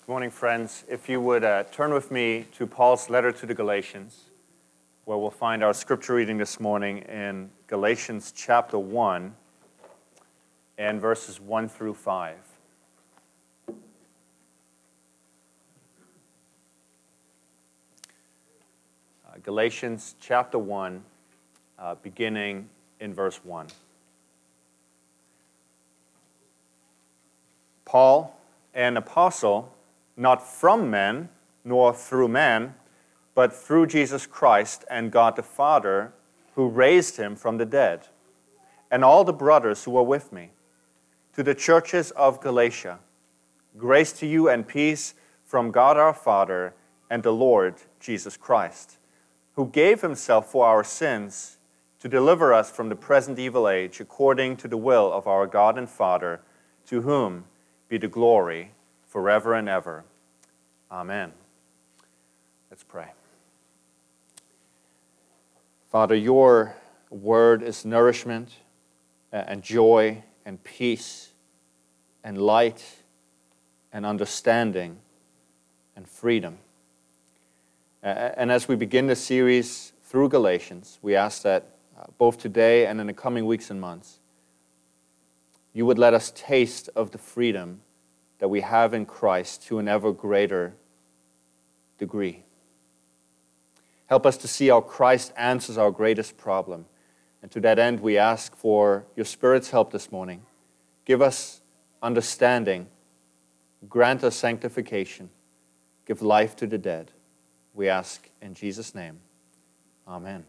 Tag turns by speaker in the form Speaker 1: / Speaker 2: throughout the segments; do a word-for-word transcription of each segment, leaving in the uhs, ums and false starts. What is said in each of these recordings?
Speaker 1: Good morning, friends. If you would uh, turn with me to Paul's letter to the Galatians, where we'll find our scripture reading this morning in Galatians chapter one and verses one through five. Uh, Galatians chapter one, uh, beginning in verse one. Paul, an apostle, not from men, nor through man, but through Jesus Christ and God the Father, who raised him from the dead, and all the brothers who are with me. To the churches of Galatia, grace to you and peace from God our Father and the Lord Jesus Christ, who gave himself for our sins to deliver us from the present evil age, according to the will of our God and Father, to whom be the glory forever and ever. Amen. Let's pray. Father, your word is nourishment and joy and peace and light and understanding and freedom. And as we begin the series through Galatians, we ask that both today and in the coming weeks and months, you would let us taste of the freedom that we have in Christ to an ever greater degree. Help us to see how Christ answers our greatest problem. And to that end, we ask for your Spirit's help this morning. Give us understanding. Grant us sanctification. Give life to the dead. We ask in Jesus' name. Amen.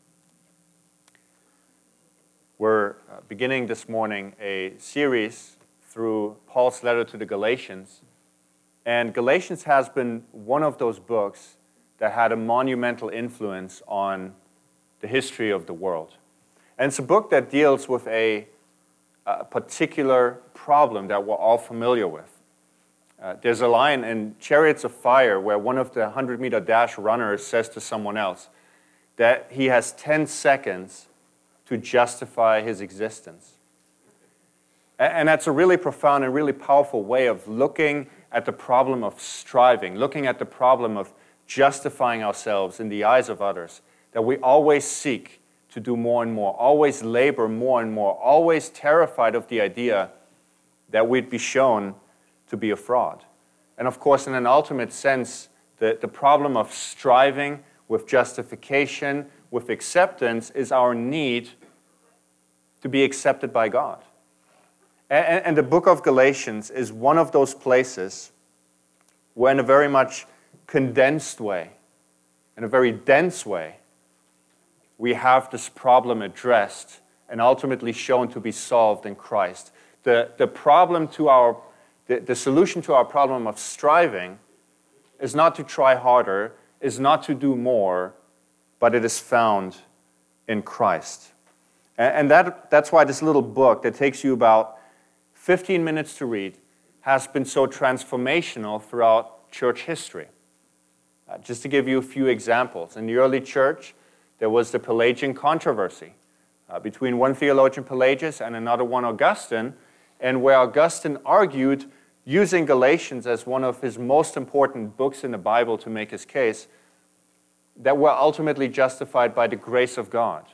Speaker 1: We're beginning this morning a series through Paul's letter to the Galatians. And Galatians has been one of those books that had a monumental influence on the history of the world. And it's a book that deals with a, a particular problem that we're all familiar with. Uh, there's a line in Chariots of Fire where one of the hundred-meter dash runners says to someone else that he has ten seconds to justify his existence. And that's a really profound and really powerful way of looking at the problem of striving, looking at the problem of justifying ourselves in the eyes of others, that we always seek to do more and more, always labor more and more, always terrified of the idea that we'd be shown to be a fraud. And of course, in an ultimate sense, the, the problem of striving with justification, with acceptance, is our need to be accepted by God. And, and the book of Galatians is one of those places where, in a very much condensed way, in a very dense way, we have this problem addressed and ultimately shown to be solved in Christ. The, the problem to our, the, the solution to our problem of striving is not to try harder, is not to do more, but it is found in Christ. And, and that, that's why this little book that takes you about fifteen minutes to read has been so transformational throughout church history. Uh, just to give you a few examples, in the early church, there was the Pelagian controversy uh, between one theologian, Pelagius, and another one, Augustine, and where Augustine argued, using Galatians as one of his most important books in the Bible to make his case, that we're ultimately justified by the grace of God,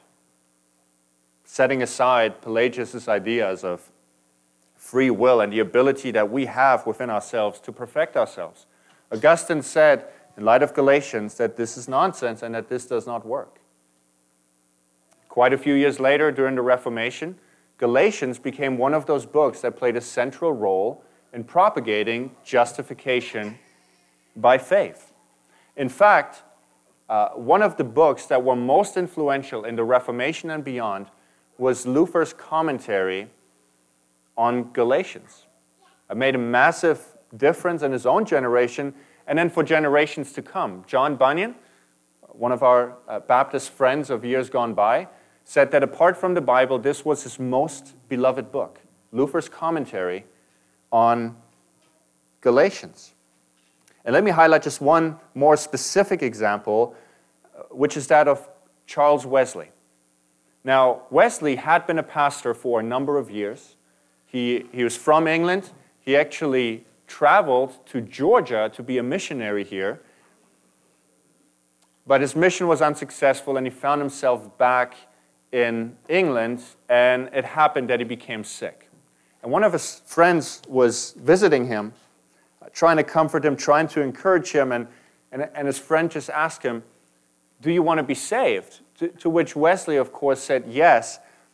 Speaker 1: setting aside Pelagius' ideas of free will and the ability that we have within ourselves to perfect ourselves. Augustine said, in light of Galatians, that this is nonsense and that this does not work. Quite a few years later, during the Reformation, Galatians became one of those books that played a central role in propagating justification by faith. In fact, uh, one of the books that were most influential in the Reformation and beyond was Luther's commentary on Galatians. It made a massive difference in his own generation and then for generations to come. John Bunyan, one of our uh, Baptist friends of years gone by, said that apart from the Bible, this was his most beloved book, Luther's commentary on Galatians. And let me highlight just one more specific example, which is that of Charles Wesley. Now, Wesley had been a pastor for a number of years. He, he was from England. He actually traveled to Georgia to be a missionary here, but his mission was unsuccessful and he found himself back in England, and it happened that he became sick. And one of his friends was visiting him, uh, trying to comfort him, trying to encourage him, and, and, and his friend just asked him, "Do you want to be saved?" To, to which Wesley, of course, said yes.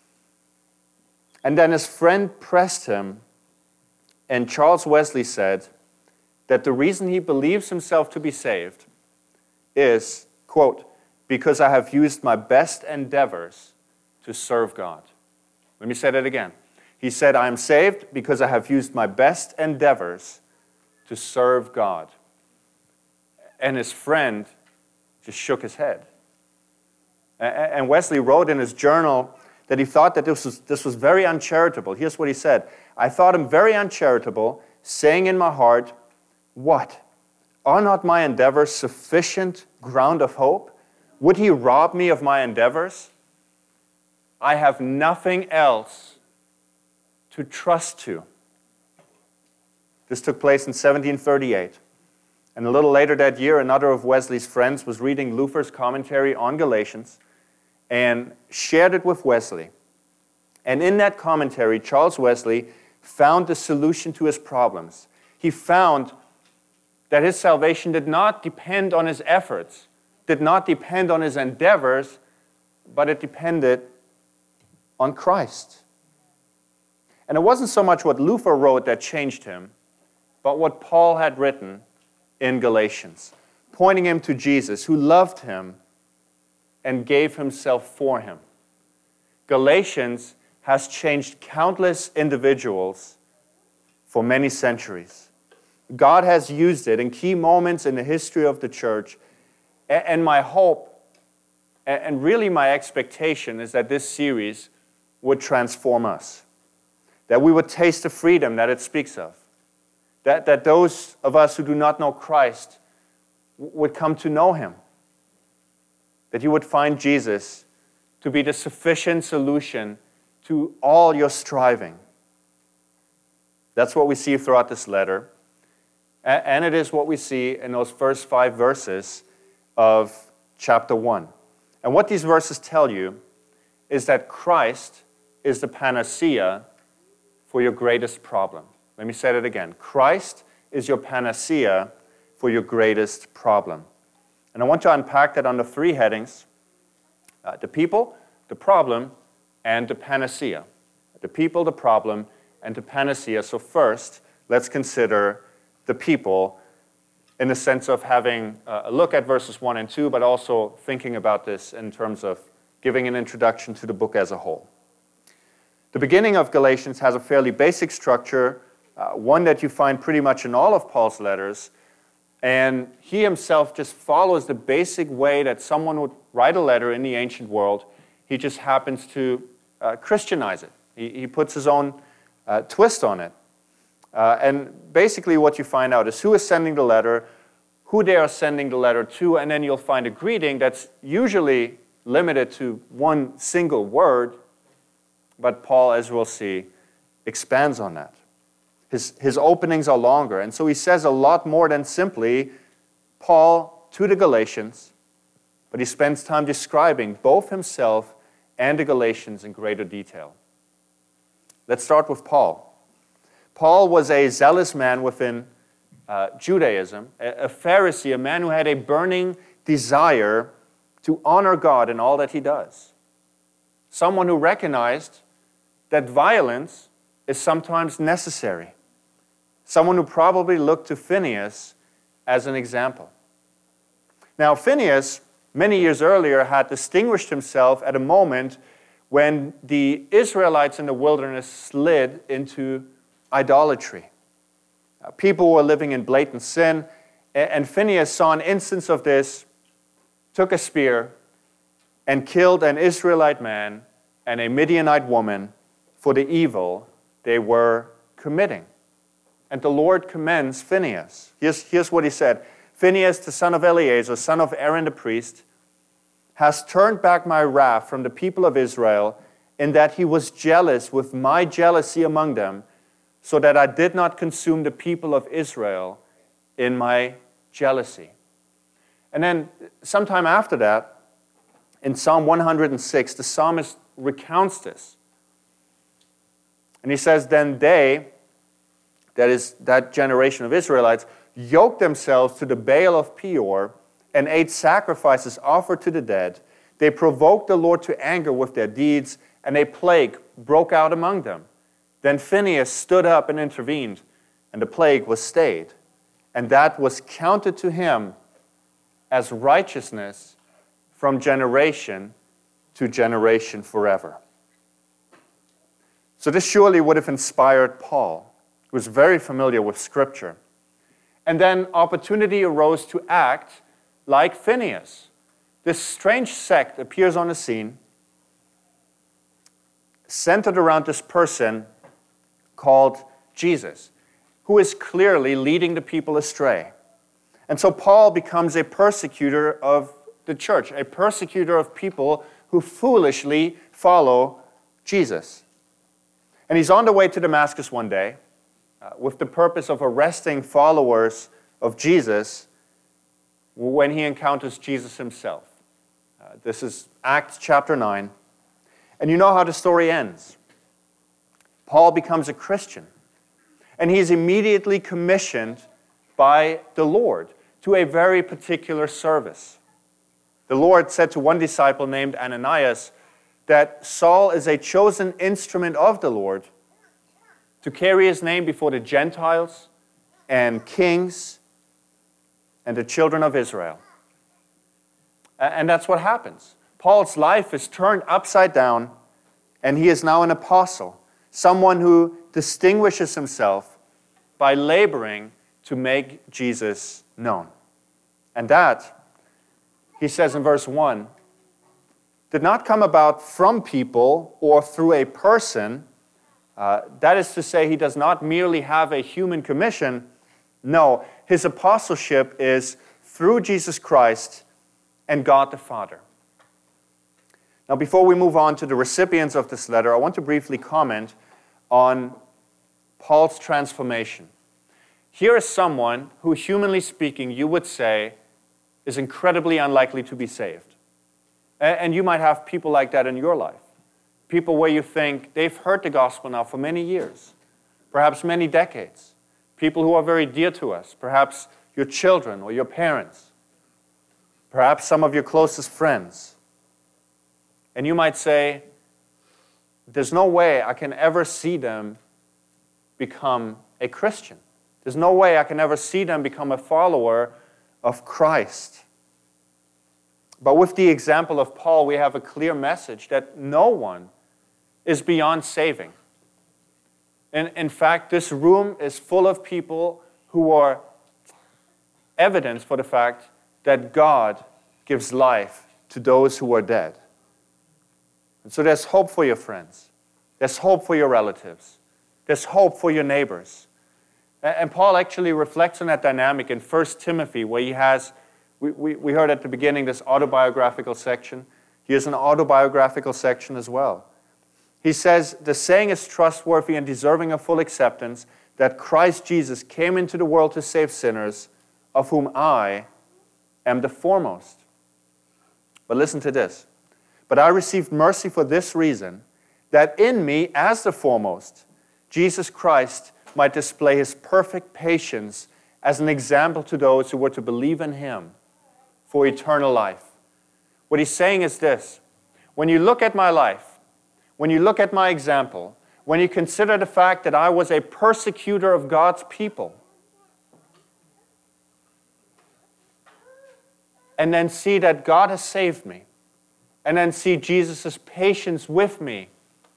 Speaker 1: And then his friend pressed him, and Charles Wesley said that the reason he believes himself to be saved is, quote, "because I have used my best endeavors to serve God." Let me say that again. He said, "I am saved because I have used my best endeavors to serve God." And his friend just shook his head. And Wesley wrote in his journal that he thought that this was, this was very uncharitable. Here's what he said: "I thought him very uncharitable, saying in my heart, 'What? Are not my endeavors sufficient ground of hope? Would he rob me of my endeavors? I have nothing else to trust to.'" This took place in seventeen thirty-eight. And a little later that year, another of Wesley's friends was reading Luther's commentary on Galatians and shared it with Wesley. And in that commentary, Charles Wesley found the solution to his problems. He found that his salvation did not depend on his efforts, did not depend on his endeavors, but it depended on Christ. And it wasn't so much what Luther wrote that changed him, but what Paul had written in Galatians, pointing him to Jesus, who loved him and gave himself for him. Galatians has changed countless individuals for many centuries. God has used it in key moments in the history of the church, and my hope, and really my expectation, is that this series would transform us, that we would taste the freedom that it speaks of, that, that those of us who do not know Christ would come to know him, that you would find Jesus to be the sufficient solution to all your striving. That's what we see throughout this letter, and it is what we see in those first five verses of chapter one. And what these verses tell you is that Christ is the panacea for your greatest problem. Let me say that again. Christ is your panacea for your greatest problem. And I want to unpack that under three headings: uh, the people, the problem, and the panacea. The people, the problem, and the panacea. So first, let's consider the people in the sense of having a look at verses one and two, but also thinking about this in terms of giving an introduction to the book as a whole. The beginning of Galatians has a fairly basic structure, uh, one that you find pretty much in all of Paul's letters, and he himself just follows the basic way that someone would write a letter in the ancient world. He just happens to uh, Christianize it. He, he puts his own uh, twist on it. Uh, and basically what you find out is who is sending the letter, who they are sending the letter to, and then you'll find a greeting that's usually limited to one single word, but Paul, as we'll see, expands on that. His, his openings are longer, and so he says a lot more than simply Paul to the Galatians, but he spends time describing both himself and the Galatians in greater detail. Let's start with Paul. Paul was a zealous man within uh, Judaism, a, a Pharisee, a man who had a burning desire to honor God in all that he does. Someone who recognized that violence is sometimes necessary. Someone who probably looked to Phinehas as an example. Now, Phinehas, many years earlier, had distinguished himself at a moment when the Israelites in the wilderness slid into idolatry. Uh, people were living in blatant sin, and Phinehas saw an instance of this, took a spear, and killed an Israelite man and a Midianite woman for the evil they were committing. And the Lord commends Phinehas. Here's, here's what he said: "Phinehas, the son of Eleazar, son of Aaron the priest, has turned back my wrath from the people of Israel, in that he was jealous with my jealousy among them, so that I did not consume the people of Israel in my jealousy. And then sometime after that, in Psalm one hundred six, the psalmist recounts this. And he says, then they, that is that generation of Israelites, yoked themselves to the Baal of Peor and ate sacrifices offered to the dead. They provoked the Lord to anger with their deeds, and a plague broke out among them. Then Phinehas stood up and intervened, and the plague was stayed. And that was counted to him as righteousness from generation to generation forever. So this surely would have inspired Paul, who was very familiar with Scripture. And then opportunity arose to act like Phinehas. This strange sect appears on the scene, centered around this person called Jesus, who is clearly leading the people astray. And so Paul becomes a persecutor of the church, a persecutor of people who foolishly follow Jesus. And he's on the way to Damascus one day uh, with the purpose of arresting followers of Jesus when he encounters Jesus himself. Uh, this is Acts chapter nine. And you know how the story ends. Paul becomes a Christian, and he is immediately commissioned by the Lord to a very particular service. The Lord said to one disciple named Ananias that Saul is a chosen instrument of the Lord to carry his name before the Gentiles and kings and the children of Israel. And that's what happens. Paul's life is turned upside down, and he is now an apostle, someone who distinguishes himself by laboring to make Jesus known. And that, he says in verse one, did not come about from people or through a person. Uh, that is to say, he does not merely have a human commission. No, his apostleship is through Jesus Christ and God the Father. Now, before we move on to the recipients of this letter, I want to briefly comment on Paul's transformation. Here is someone who, humanly speaking, you would say is incredibly unlikely to be saved. And you might have people like that in your life. People where you think they've heard the gospel now for many years, perhaps many decades. People who are very dear to us, perhaps your children or your parents, perhaps some of your closest friends. And you might say, there's no way I can ever see them become a Christian. There's no way I can ever see them become a follower of Christ. But with the example of Paul, we have a clear message that no one is beyond saving. And in fact, this room is full of people who are evidence for the fact that God gives life to those who are dead. And so there's hope for your friends. There's hope for your relatives. There's hope for your neighbors. And Paul actually reflects on that dynamic in First Timothy, where he has, we, we, we heard at the beginning, this autobiographical section. Here's an autobiographical section as well. He says, the saying is trustworthy and deserving of full acceptance, that Christ Jesus came into the world to save sinners, of whom I am the foremost. But listen to this. But I received mercy for this reason, that in me, as the foremost, Jesus Christ might display his perfect patience as an example to those who were to believe in him for eternal life. What he's saying is this: when you look at my life, when you look at my example, when you consider the fact that I was a persecutor of God's people, and then see that God has saved me, and then see Jesus' patience with me,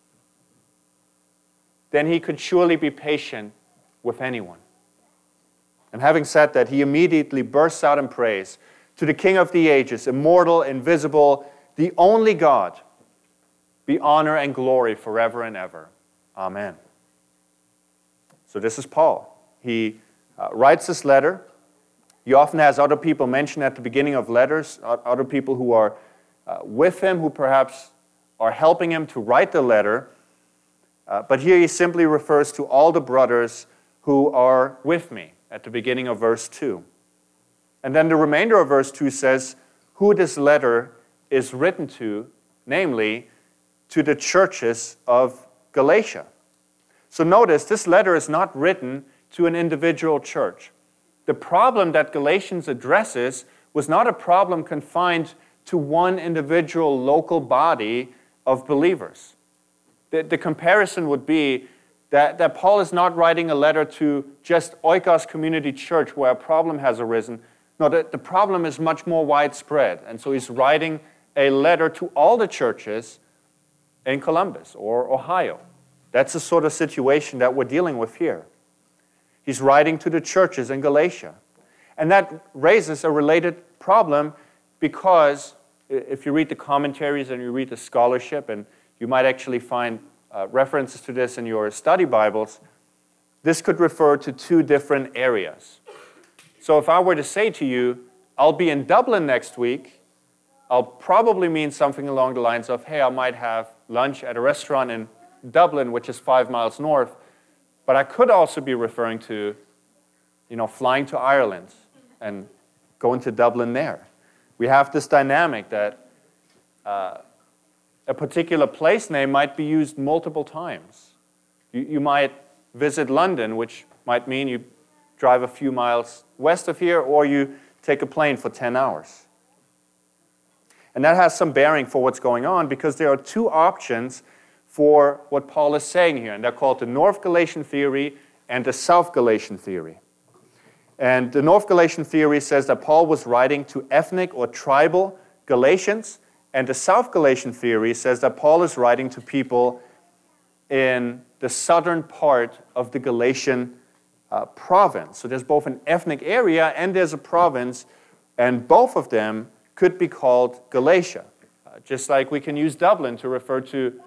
Speaker 1: then he could surely be patient with anyone. And having said that, he immediately bursts out in praise to the King of the ages, immortal, invisible, the only God, be honor and glory forever and ever. Amen. So this is Paul. He uh, writes this letter. He often has other people mentioned at the beginning of letters, other people who are uh, with him, who perhaps are helping him to write the letter. Uh, but here he simply refers to all the brothers who are with me at the beginning of verse two. And then the remainder of verse two says who this letter is written to, namely, to the churches of Galatia. So notice, this letter is not written to an individual church. The problem that Galatians addresses was not a problem confined to one individual local body of believers. The, the comparison would be that, that Paul is not writing a letter to just Oikos Community Church where a problem has arisen. No, the, the problem is much more widespread. And so he's writing a letter to all the churches in Columbus or Ohio. That's the sort of situation that we're dealing with here. He's writing to the churches in Galatia. And that raises a related problem because if you read the commentaries and you read the scholarship, and you might actually find uh, references to this in your study Bibles, this could refer to two different areas. So if I were to say to you, I'll be in Dublin next week, I'll probably mean something along the lines of, hey, I might have lunch at a restaurant in Dublin, which is five miles north, but I could also be referring to, you know, flying to Ireland and going to Dublin there. We have this dynamic that uh, a particular place name might be used multiple times. You, you might visit London, which might mean you drive a few miles west of here, or you take a plane for ten hours. And that has some bearing for what's going on because there are two options for what Paul is saying here, and they're called the North Galatian theory and the South Galatian theory. And the North Galatian theory says that Paul was writing to ethnic or tribal Galatians, and the South Galatian theory says that Paul is writing to people in the southern part of the Galatian uh, province. So there's both an ethnic area and there's a province, and both of them could be called Galatia. Uh, just like we can use Dublin to refer to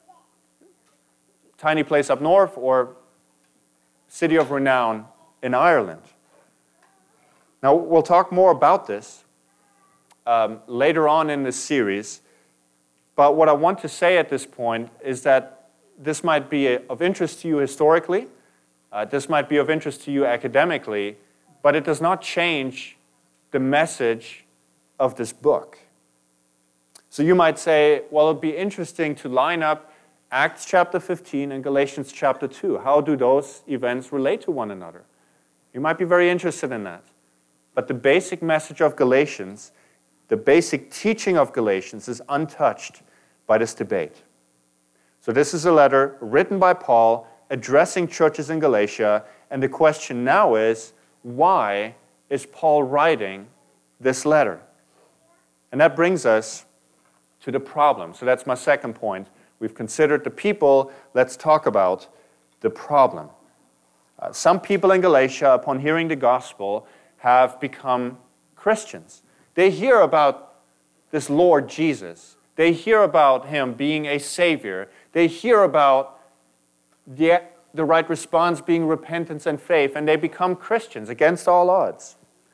Speaker 1: tiny place up north or city of renown in Ireland. Now, we'll talk more about this um, later on in this series, but what I want to say at this point is that this might be a, of interest to you historically, uh, this might be of interest to you academically, but it does not change the message of this book. So you might say, well, it'd be interesting to line up Acts chapter fifteen and Galatians chapter two. How do those events relate to one another? You might be very interested in that. But the basic message of Galatians, the basic teaching of Galatians is untouched by this debate. So this is a letter written by Paul addressing churches in Galatia, and the question now is, why is Paul writing this letter? And that brings us to the problem. So that's my second point. We've considered the people. Let's talk about the problem. Uh, some people in Galatia, upon hearing the gospel, have become Christians. They hear about this Lord Jesus. They hear about him being a savior. They hear about the, the right response being repentance and faith, and they become Christians against all odds.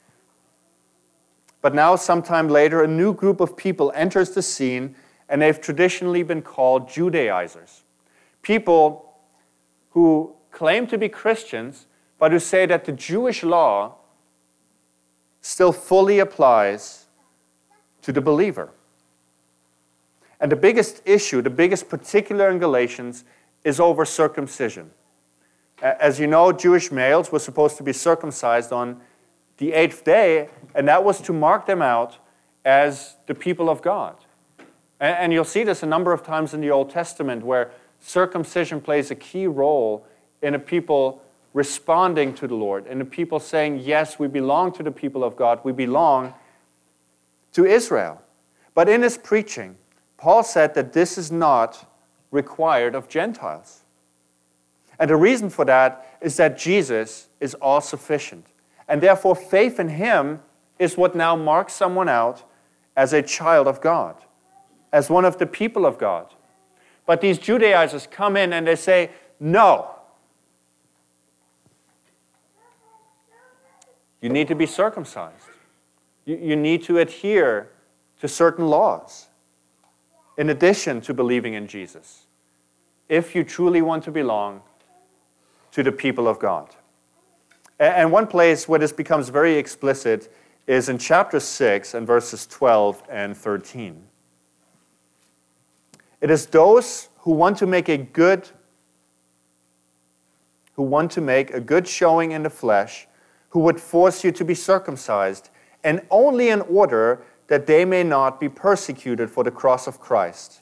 Speaker 1: But now, sometime later, a new group of people enters the scene, and they've traditionally been called Judaizers. People who claim to be Christians, but who say that the Jewish law still fully applies to the believer. And the biggest issue, the biggest particular in Galatians, is over circumcision. As you know, Jewish males were supposed to be circumcised on the eighth day, and that was to mark them out as the people of God. And you'll see this a number of times in the Old Testament where circumcision plays a key role in a people responding to the Lord, in a people saying, yes, we belong to the people of God, we belong to Israel. But in his preaching, Paul said that this is not required of Gentiles. And the reason for that is that Jesus is all-sufficient. And therefore, faith in him is what now marks someone out as a child of God, as one of the people of God. But these Judaizers come in and they say, no. You need to be circumcised. You, you need to adhere to certain laws in addition to believing in Jesus. if you truly want to belong to the people of God. And one place where this becomes very explicit is in chapter six and verses twelve and thirteen. It is those who want to make a good who want to make a good showing in the flesh, who would force you to be circumcised, and only in order that they may not be persecuted for the cross of Christ.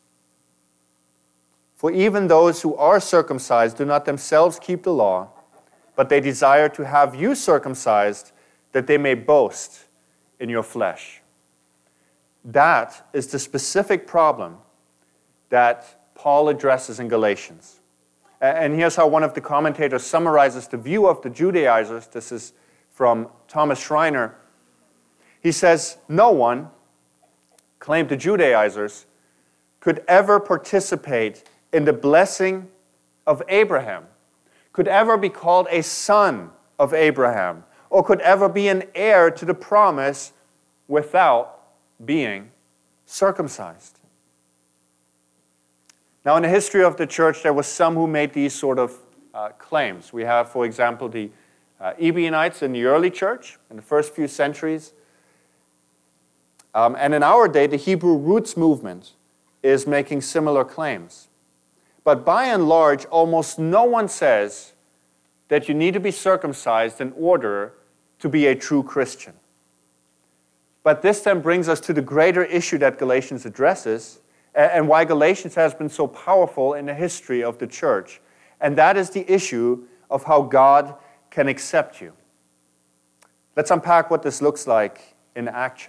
Speaker 1: For even those who are circumcised do not themselves keep the law, but they desire to have you circumcised, that they may boast in your flesh. That is the specific problem that Paul addresses in Galatians. And here's how one of the commentators summarizes the view of the Judaizers. This is from Thomas Schreiner. He says, no one, claimed the Judaizers, could ever participate in the blessing of Abraham, could ever be called a son of Abraham, or could ever be an heir to the promise without being circumcised. Now, in the history of the church, there were some who made these sort of uh, claims. We have, for example, the uh, Ebionites in the early church, in the first few centuries. Um, and in our day, the Hebrew Roots movement is making similar claims. But by and large, almost no one says that you need to be circumcised in order to be a true Christian. But this then brings us to the greater issue that Galatians addresses, and why Galatians has been so powerful in the history of the church. And that is the issue of how God can accept you. Let's unpack what this looks like in action.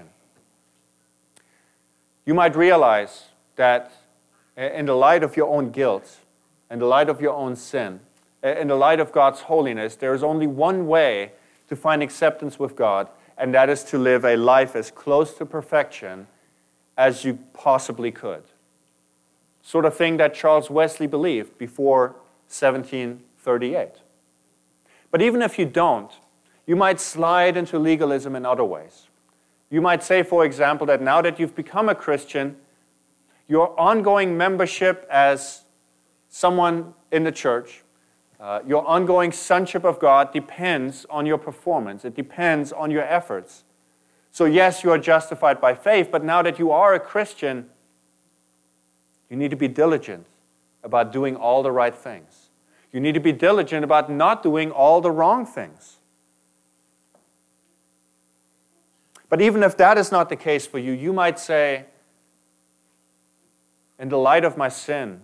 Speaker 1: You might realize that in the light of your own guilt, in the light of your own sin, in the light of God's holiness, there is only one way to find acceptance with God, and that is to live a life as close to perfection as you possibly could. Sort of thing that Charles Wesley believed before seventeen thirty-eight. But even if you don't, you might slide into legalism in other ways. You might say, for example, that now that you've become a Christian, your ongoing membership as someone in the church, uh, your ongoing sonship of God depends on your performance. It depends on your efforts. So yes, you are justified by faith, but now that you are a Christian, you need to be diligent about doing all the right things. You need to be diligent about not doing all the wrong things. But even if that is not the case for you, you might say, in the light of my sin,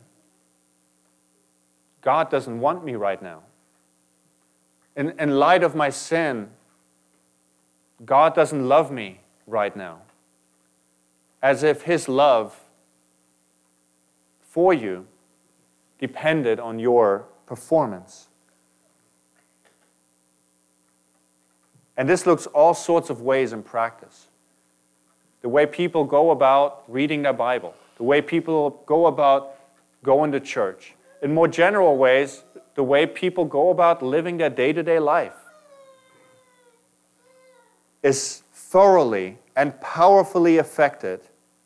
Speaker 1: God doesn't want me right now. In, in light of my sin, God doesn't love me right now. As if His love for you depended on your performance. And this looks all sorts of ways in practice. The way people go about reading their Bible, the way people go about going to church. In more general ways, the way people go about living their day-to-day life is thoroughly and powerfully affected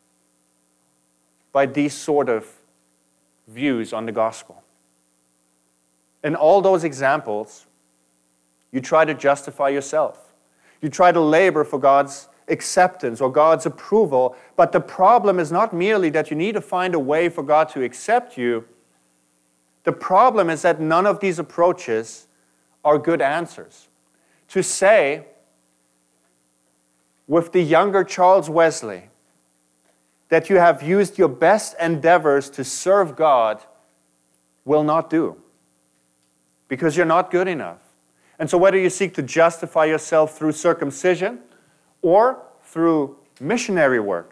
Speaker 1: by these sort of views on the gospel. In all those examples, you try to justify yourself. You try to labor for God's acceptance or God's approval, but the problem is not merely that you need to find a way for God to accept you. The problem is that none of these approaches are good answers. To say, with the younger Charles Wesley, that you have used your best endeavors to serve God will not do, because you're not good enough. And so whether you seek to justify yourself through circumcision or through missionary work,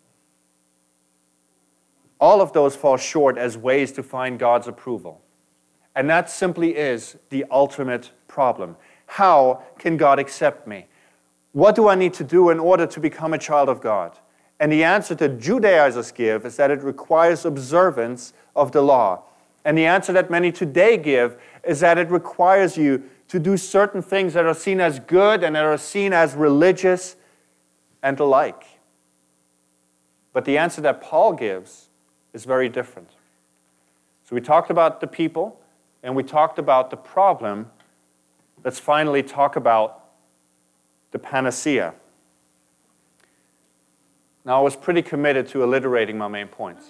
Speaker 1: all of those fall short as ways to find God's approval. And that simply is the ultimate problem. How can God accept me? What do I need to do in order to become a child of God? And the answer that Judaizers give is that it requires observance of the law. And the answer that many today give is that it requires you to do certain things that are seen as good and that are seen as religious and the like. But the answer that Paul gives is very different. So we talked about the people, and we talked about the problem. Let's finally talk about the panacea. Now, I was pretty committed to alliterating my main points.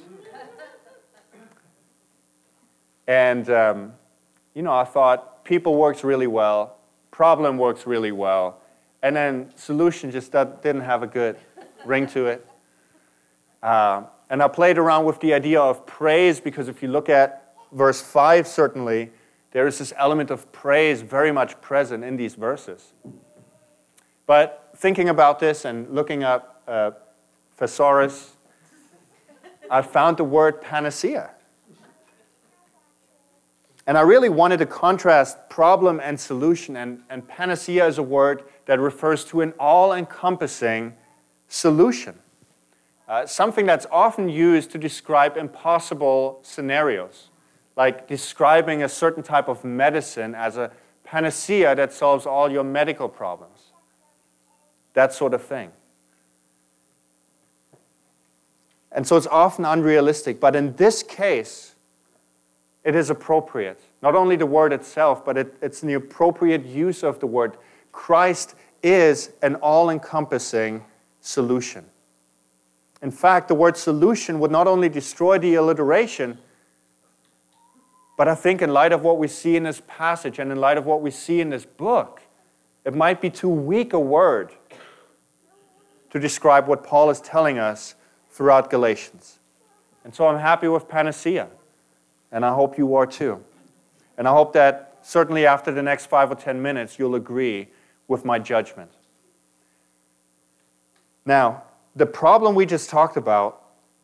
Speaker 1: And, um, you know, I thought people works really well, problem works really well, and then solution just didn't have a good ring to it. Uh, and I played around with the idea of praise, because if you look at verse five, certainly, there is this element of praise very much present in these verses. But thinking about this and looking up uh, thesaurus, I found the word panacea. And I really wanted to contrast problem and solution, and, and panacea is a word that refers to an all-encompassing solution. Uh, something that's often used to describe impossible scenarios, like describing a certain type of medicine as a panacea that solves all your medical problems. That sort of thing. And so it's often unrealistic, but in this case, it is appropriate. Not only the word itself, but it, it's the appropriate use of the word. Christ is an all-encompassing solution. In fact, the word solution would not only destroy the alliteration, but I think in light of what we see in this passage and in light of what we see in this book, it might be too weak a word to describe what Paul is telling us throughout Galatians. And so I'm happy with panacea. And I hope you are too. And I hope that certainly after the next five or ten minutes, you'll agree with my judgment. Now, the problem we just talked about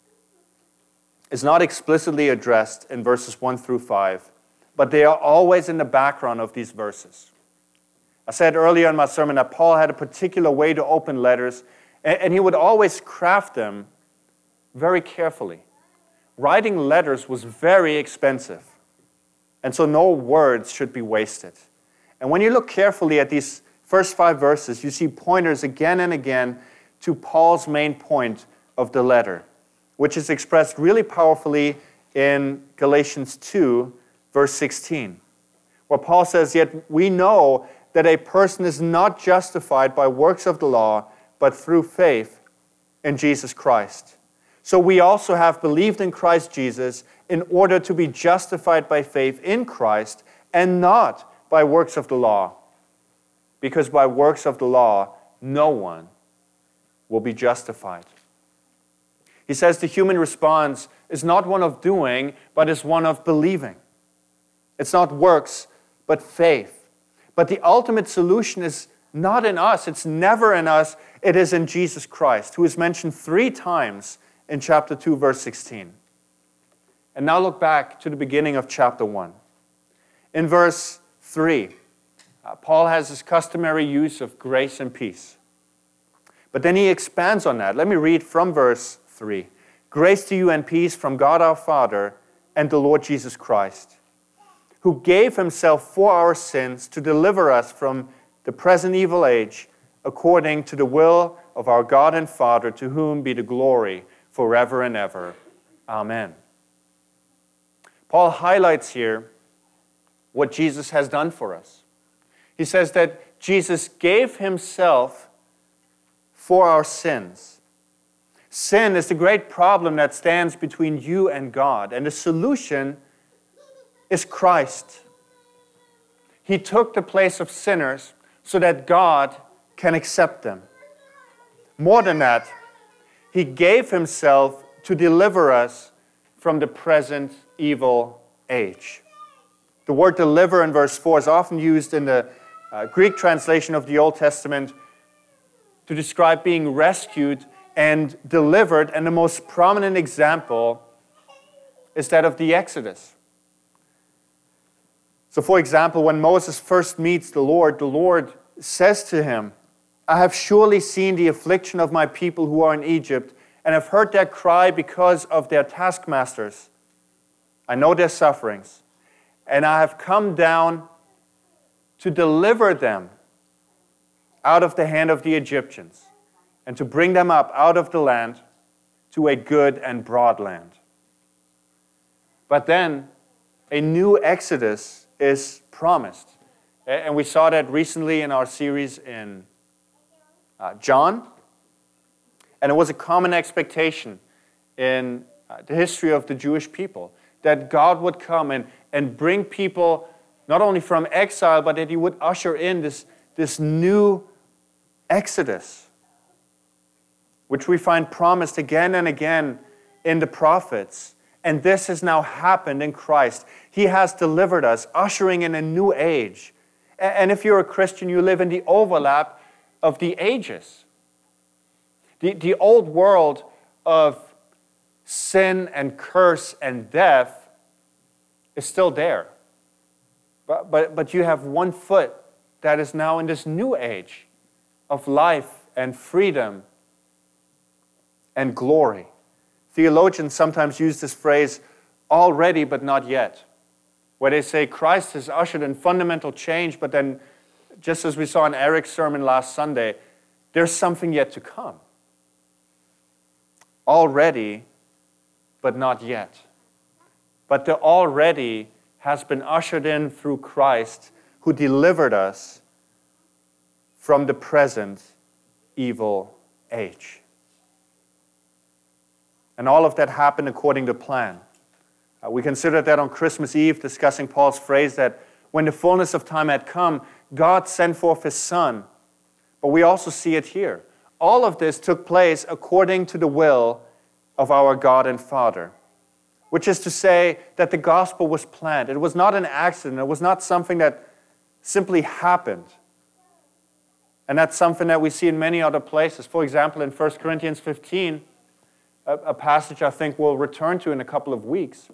Speaker 1: is not explicitly addressed in verses one through five, but they are always in the background of these verses. I said earlier in my sermon that Paul had a particular way to open letters, and he would always craft them very carefully. Writing letters was very expensive, and so no words should be wasted. And when you look carefully at these first five verses, you see pointers again and again to Paul's main point of the letter, which is expressed really powerfully in Galatians two, verse sixteen, where Paul says, "Yet we know that a person is not justified by works of the law, but through faith in Jesus Christ. So we also have believed in Christ Jesus in order to be justified by faith in Christ and not by works of the law. Because by works of the law, no one will be justified." He says the human response is not one of doing, but is one of believing. It's not works, but faith. But the ultimate solution is not in us. It's never in us. It is in Jesus Christ, who is mentioned three times in chapter two, verse sixteen. And now look back to the beginning of chapter one. In verse three, uh, Paul has his customary use of grace and peace. But then he expands on that. Let me read from verse three. "Grace to you and peace from God our Father and the Lord Jesus Christ, who gave himself for our sins to deliver us from the present evil age, according to the will of our God and Father, to whom be the glory forever and ever. Amen." Paul highlights here what Jesus has done for us. He says that Jesus gave himself for our sins. Sin is the great problem that stands between you and God, and the solution is Christ. He took the place of sinners so that God can accept them. More than that, he gave himself to deliver us from the present evil age. The word deliver in verse four is often used in the uh, Greek translation of the Old Testament to describe being rescued and delivered, and the most prominent example is that of the Exodus. So for example, when Moses first meets the Lord, the Lord says to him, "I have surely seen the affliction of my people who are in Egypt, and have heard their cry because of their taskmasters. I know their sufferings, and I have come down to deliver them out of the hand of the Egyptians, and to bring them up out of the land to a good and broad land." But then a new Exodus is promised. And we saw that recently in our series in uh, John. And it was a common expectation in uh, the history of the Jewish people that God would come and, and bring people not only from exile, but that he would usher in this, this new Exodus, which we find promised again and again in the prophets. And this has now happened in Christ. He has delivered us, ushering in a new age. And if you're a Christian, you live in the overlap of the ages. The, the old world of sin and curse and death is still there. But, but, but you have one foot that is now in this new age of life and freedom and glory. Theologians sometimes use this phrase, already but not yet, where they say Christ has ushered in fundamental change, but then, just as we saw in Eric's sermon last Sunday, there's something yet to come. Already, but not yet. But the already has been ushered in through Christ, who delivered us from the present evil age. And all of that happened according to plan. Uh, we considered that on Christmas Eve, discussing Paul's phrase that when the fullness of time had come, God sent forth his Son. But we also see it here. All of this took place according to the will of our God and Father, which is to say that the gospel was planned. It was not an accident. It was not something that simply happened. And that's something that we see in many other places. For example, in First Corinthians fifteen, a, a passage I think we'll return to in a couple of weeks,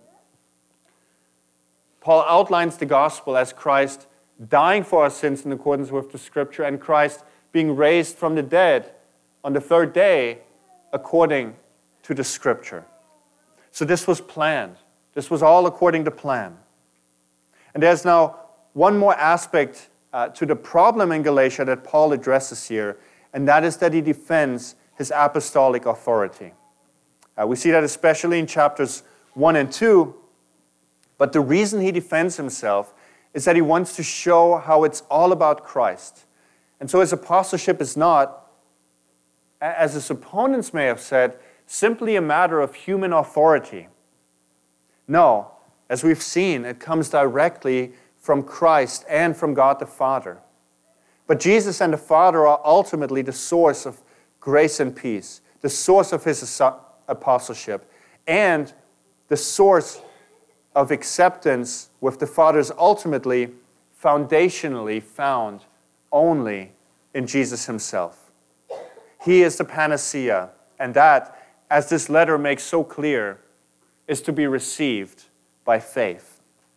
Speaker 1: Paul outlines the gospel as Christ dying for our sins in accordance with the Scripture and Christ being raised from the dead on the third day according to the Scripture. So this was planned. This was all according to plan. And there's now one more aspect uh, to the problem in Galatia that Paul addresses here, and that is that he defends his apostolic authority. Uh, we see that especially in chapters one and two, but the reason he defends himself is that he wants to show how it's all about Christ. And so his apostleship is not, as his opponents may have said, simply a matter of human authority. No, as we've seen, it comes directly from Christ and from God the Father. But Jesus and the Father are ultimately the source of grace and peace, the source of his apostleship, and the source of acceptance with the Father is ultimately, foundationally found only in Jesus himself. He is the panacea, and that, as this letter makes so clear, is to be received by faith.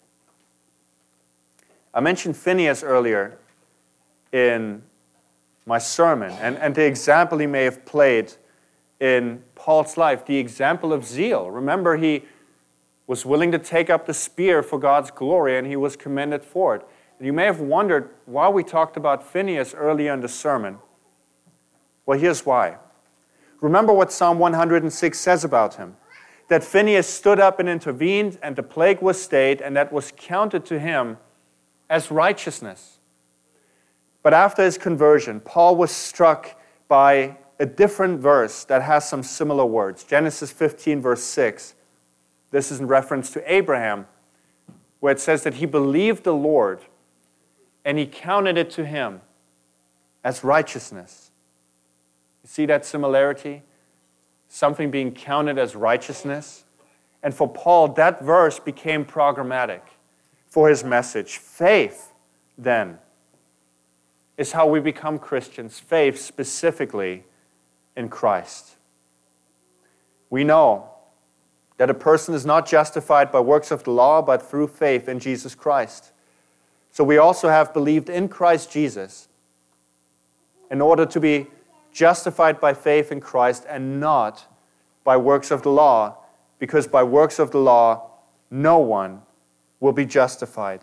Speaker 1: I mentioned Phineas earlier in my sermon, and, and the example he may have played in Paul's life, the example of zeal. Remember, he was willing to take up the spear for God's glory, and he was commended for it. And you may have wondered why we talked about Phineas earlier in the sermon. Well, here's why. Remember what Psalm one hundred six says about him, that Phineas stood up and intervened, and the plague was stayed, and that was counted to him as righteousness. But after his conversion, Paul was struck by a different verse that has some similar words. Genesis fifteen, verse six. This is in reference to Abraham, where it says that he believed the Lord, and he counted it to him as righteousness. You see that similarity? Something being counted as righteousness. And for Paul, that verse became programmatic for his message. Faith, then, is how we become Christians. Faith specifically in Christ. We know that a person is not justified by works of the law, but through faith in Jesus Christ. So we also have believed in Christ Jesus in order to be justified by faith in Christ and not by works of the law, because by works of the law, no one will be justified.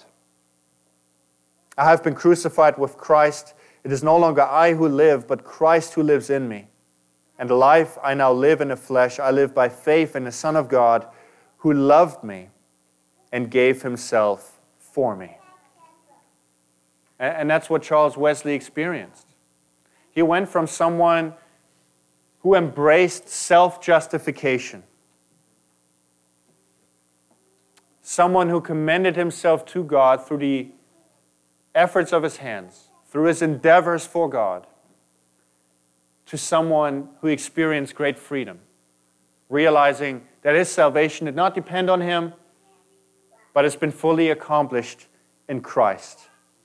Speaker 1: I have been crucified with Christ. It is no longer I who live, but Christ who lives in me. And the life I now live in the flesh, I live by faith in the Son of God, who loved me and gave himself for me. And that's what Charles Wesley experienced. He went from someone who embraced self-justification, someone who commended himself to God through the efforts of his hands, through his endeavors for God, to someone who experienced great freedom, realizing that his salvation did not depend on him, but has been fully accomplished in Christ.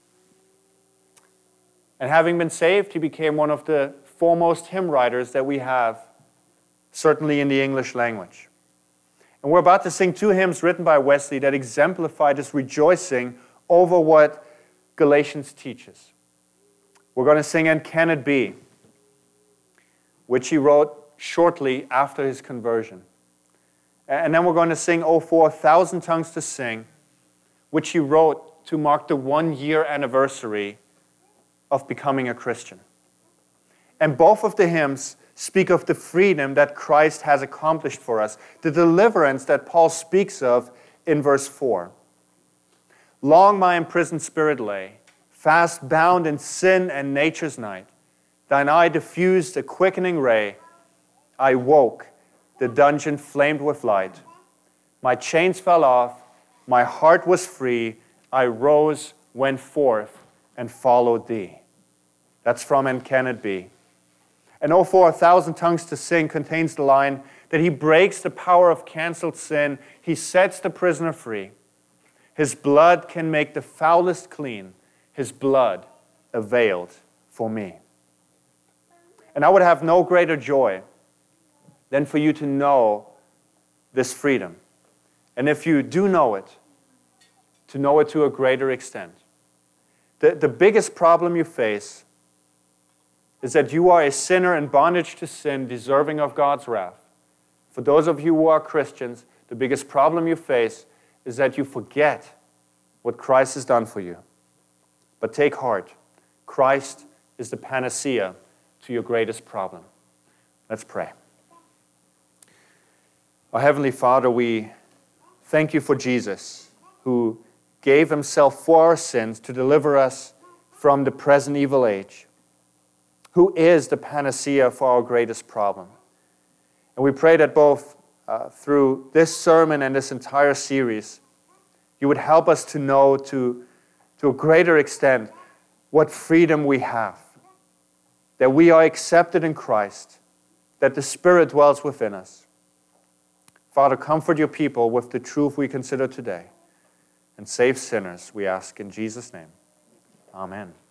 Speaker 1: And having been saved, he became one of the foremost hymn writers that we have, certainly in the English language. And we're about to sing two hymns written by Wesley that exemplify this rejoicing over what Galatians teaches. We're going to sing "And Can It Be?", which he wrote shortly after his conversion. And then we're going to sing "Oh, for a Thousand Tongues to Sing," which he wrote to mark the one-year anniversary of becoming a Christian. And both of the hymns speak of the freedom that Christ has accomplished for us, the deliverance that Paul speaks of in verse four. Long my imprisoned spirit lay, fast bound in sin and nature's night. Thine eye diffused a quickening ray. I woke, the dungeon flamed with light. My chains fell off, my heart was free. I rose, went forth, and followed thee. That's from "And Can It Be?" And "Oh, for a Thousand Tongues to Sing" contains the line that he breaks the power of canceled sin. He sets the prisoner free. His blood can make the foulest clean. His blood availed for me. And I would have no greater joy than for you to know this freedom. And if you do know it, to know it to a greater extent. The, the biggest problem you face is that you are a sinner in bondage to sin, deserving of God's wrath. For those of you who are Christians, the biggest problem you face is that you forget what Christ has done for you. But take heart. Christ is the panacea to your greatest problem. Let's pray. Our Heavenly Father, we thank you for Jesus, who gave himself for our sins to deliver us from the present evil age, who is the panacea for our greatest problem. And we pray that both uh, through this sermon and this entire series, you would help us to know to, to a greater extent what freedom we have, that we are accepted in Christ, that the Spirit dwells within us. Father, comfort your people with the truth we consider today, and save sinners, we ask in Jesus' name. Amen.